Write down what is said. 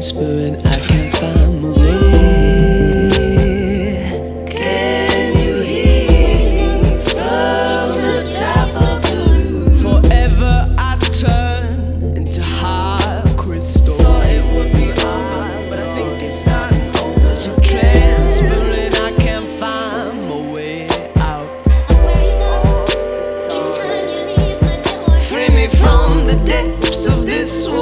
transparent, I can't find my way. Can you hear from the top of the roof? Forever I've turned into hard crystal. Thought it would be over, but I think it's starting over. So transparent, I can't find my way out. Free me from the depths of this world.